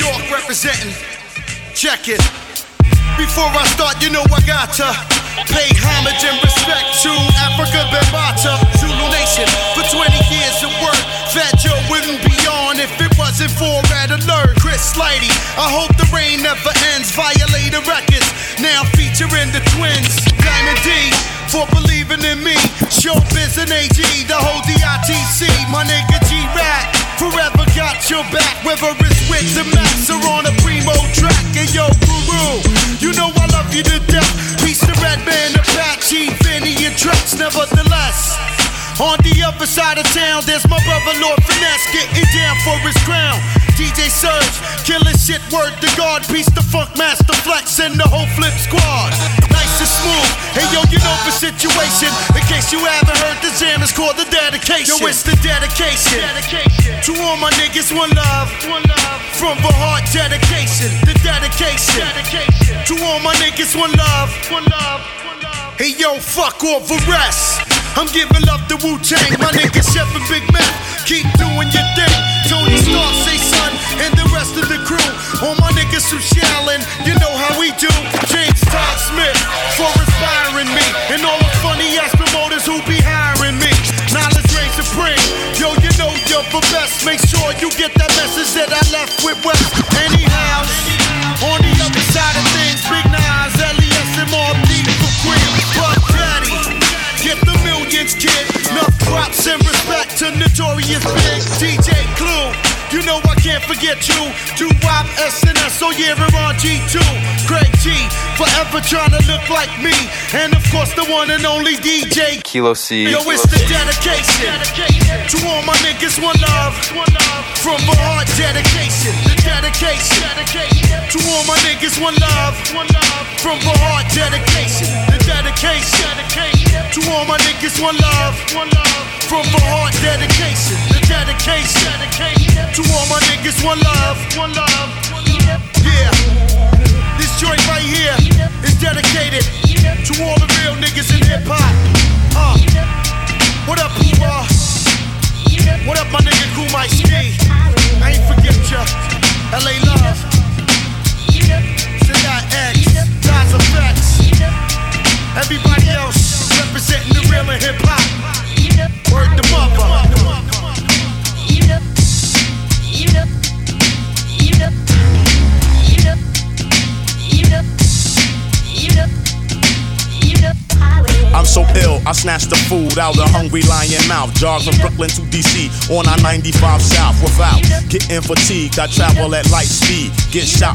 York representing. Check it. Before I start, you know I got to pay homage and respect to Africa Bambaataa, Zulu Nation. For 20 years of work, Fat Joe wouldn't be on if it wasn't for Red Alert. Chris Lighty, I hope the rain never ends. Violator Records, now featuring the twins. Diamond D, for believing in me. Showbiz and AG, the whole DITC. My nigga G-Rap, forever got your back. Whether it's with the Max or on a primo track. And yo, Guru, you know I love you to death. Peace to Redman, Apache, Vinny, and Drex. Nevertheless, on the other side of town, there's my brother Lord Finesse, getting down for his crown. DJ Surge, killing shit, word to God. Peace to Funk Master Flex and the whole Flip Squad. Nice and smooth, hey yo, you know the situation. In case you haven't heard, the jam is called The Dedication. Yo, it's The Dedication. To all my niggas, one love. From the heart, dedication. The Dedication. To all my niggas, one love. Hey yo, fuck off the rest. I'm giving love to Wu-Tang, my nigga Chef and Big Mac. Keep doing your thing. Tony Stark, say son, and the rest of the crew. All my niggas from Shaolin, you know how we do. James Todd Smith for inspiring me, and all the funny ass promoters who be hiring me. Knowledge reigns supreme. Yo, you know you're the best. Make sure you get that message that I left with West. Anyhow, on the other side of things, Big Nas, Elias, and more deep for Queen. Buck Daddy, get the millions, kid. Enough props and respect to Notorious Big. DJ Clue, you know I can't forget you. Doo-Wop, SNS, oh yeah, we're on G2. Craig G, forever trying to look like me. And of course the one and only DJ Kilo C. Yo, it's The Dedication. To all my niggas, one love. From the heart, dedication. The Dedication. To all my niggas, one love. From the heart, dedication. The Dedication. To all my niggas, one love. From the heart, dedication. The Dedication. To all my niggas, one love. Yeah. This joint right here is dedicated to all the real niggas in hip hop. What up, Pooh? What up, my nigga Kumai Ski? I ain't forget ya. LA Love. Sadat X. Nas Effects. Everybody else representing the real in hip hop. Word the mother. I'm so ill, I snatched the food out of hungry lion mouth. Jog from Brooklyn to DC on I-95 South without getting fatigued. I travel at light speed, get shot